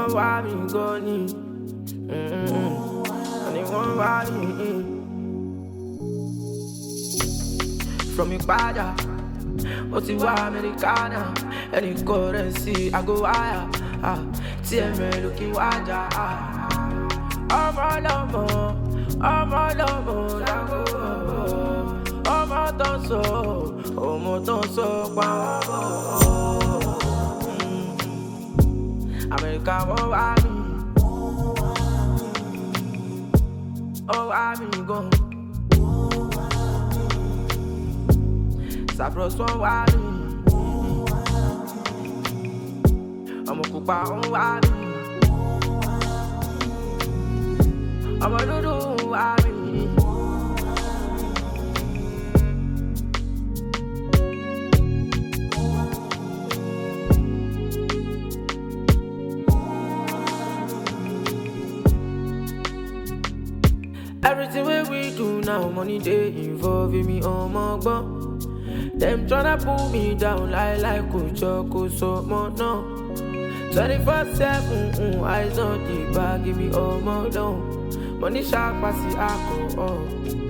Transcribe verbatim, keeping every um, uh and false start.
wọ́n wá mi gan ni. Àní wọ́n wá mi. From Ìpàjà, ó ti wá Americana, any currency I go higher. Ah, T M L looking wájà. Ọmọ lọ́mọ, ọmọ lọ́mọ lágbo. Ọmọ tó ń sọ, ọmọ tó ń sọ pa wọ́n bọ̀. Amẹ́ríkà wọ́n wá mi, ó wá mi gan. Cyprus wọ́n wá mi, ọmọ pupa wọ́n wá mi, ọmọ dúdú wá mi. Everything wey we do now, money dey involve me on my gbon. Them tryna pull me down like like Kojo Kosomo no. twenty-four seven, mm, eyes on the bag, give me all my down. Money sharp pass the alcohol.